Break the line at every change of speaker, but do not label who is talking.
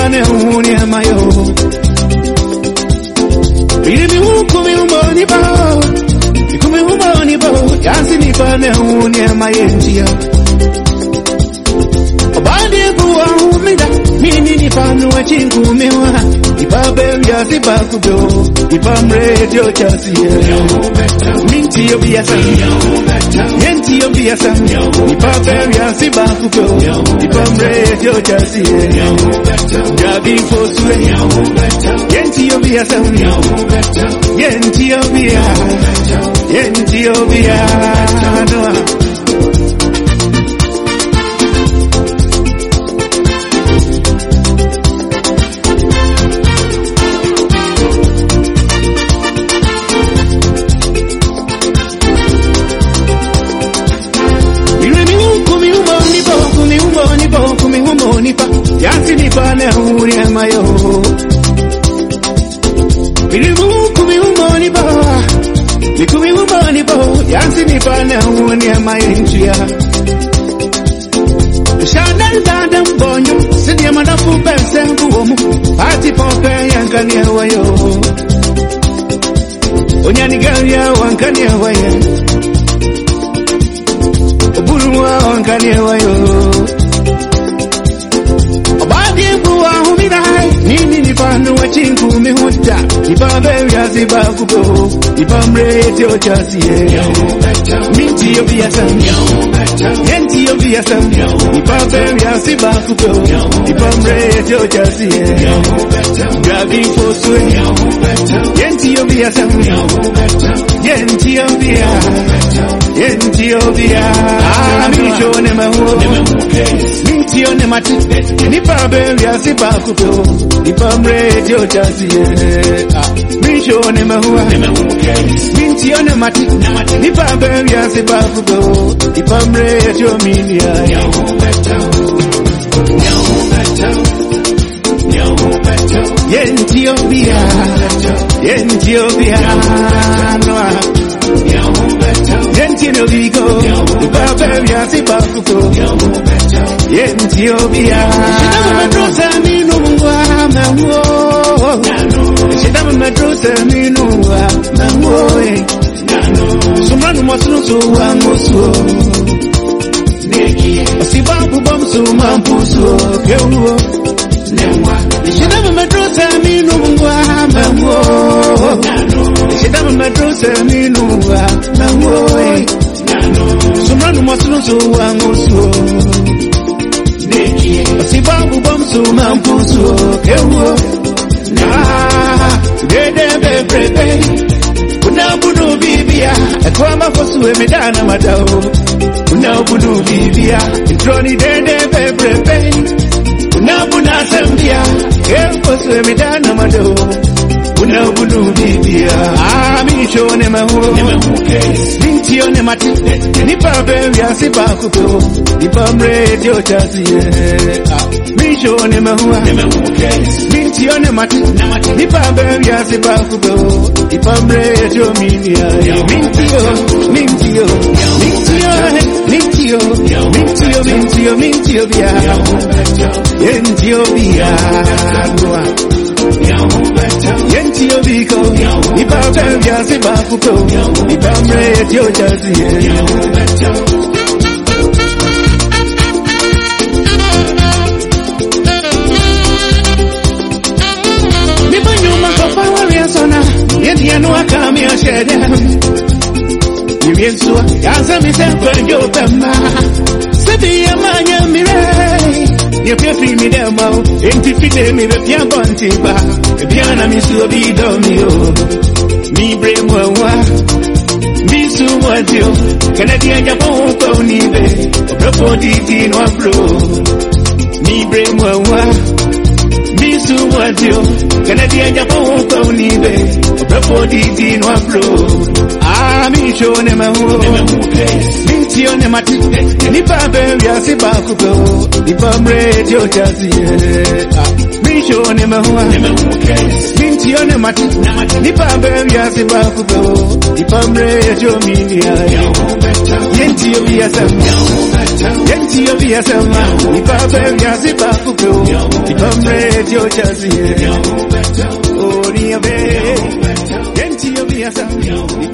bane uni amayo. Biri ukumi umoni ba. Ikumi umoni ba. Yansi ni bane uni amayentia. Obadi buwa umida. Mini ni panu wa chingu mewa. Ibabe yasi bakudo. Ibam radio chasi ye. Minti yo biasa. Yenti yo biasa. Ibabe yasi bakudo. Ibam radio chasi ye. Jabi fosue. Yenti yo biasa. Yenti yo biasa. Yenti yo biasa. Yansi ni bane uni amayo. Birimu kumi umoni ba. Nikumi umoni ba. Yansi ni bane uni amayentia. Shana dada mbonyo. Sidi ya madafu pese nguomu. Pati pope yankani ya wayo. Onyani gari ya wankani ya wayo. Oburu wa wankani ya wayo. Nini ni panu wa chingu mihuta. Ibabe yazi bakubo. Ibam radio chasi ye. Minti yo biasa. Yenti yo biasa. Ibabe yazi bakubo. Ibam radio chasi ye. Jabi fosue. Yenti yo biasa. Yenti yo biasa. Yenti yo biasa. Minshone mahuo. Minti yo ne mati. Ibabe yazi bakubo. Ibam radio chasi ye. Minshone mahua. Minti yo ne mati. Ibabe yazi bakubo. Ibam radio minia. Yenti yo biasa. Yenti yo biasa. Yenti no vigo. Ibabe yazi bakubo. Yenti yo biasa. Shidama minu mwa mango. Shidama madrosa minu mwa mango. Sumranu masunu wa mosu. Sibabu bomsu mampusu. Kewo. Shidama madrosa minu mwa mango. Shidama madrosa minu mwa mango. Sumranu masunu wa mosu. Sibabu bomsu mampusu kewo na dede bebrebe kuna bunu bibia kwa mafosu emedana matao kuna bunu bibia introni dede bebrebe kuna buna sambia kefosu emedana matao kuna bunu bibia minshone mahuo minti yo ne mati nipabe yasi bakubo ibam radio chasi ye minshone mahua minti yo ne mati nipabe yasi bakubo ibam radio minia minti yo minti yo minti yo minti yo minti yo minti yo bia yenti yo bia Yenti yo biko, ibabe yazi bakuko, ibam radio chasi ye. Mibanyuma kofa wariasona, yenti yanu akami ashede. Yiriensua, yaza misempe yo pema, sebi ya manya mire. Yepia fi mi demo, enti fide mi bepia bontiba. Ebiana mi su bido mi o. Mi bre mwa, mi su mwadio. Canadian Japon ko ni be, propo diti no bro. Mi bre mwa, mi su mwadio. Canadian Japon ko ni be, propo diti no bro. Mi shone mahuo, minti yo ne mati. Nipabe yasi bakubo, ibam radio chasi ye. Mi shone mahua, minti yo ne mati. Nipabe yasi bakubo, ibam radio minia. Yenti yo biasa. Yenti obi asema, ipape yazipa kuko, ipamre jo chazi. Oh, ni abe. Yenti obi asema.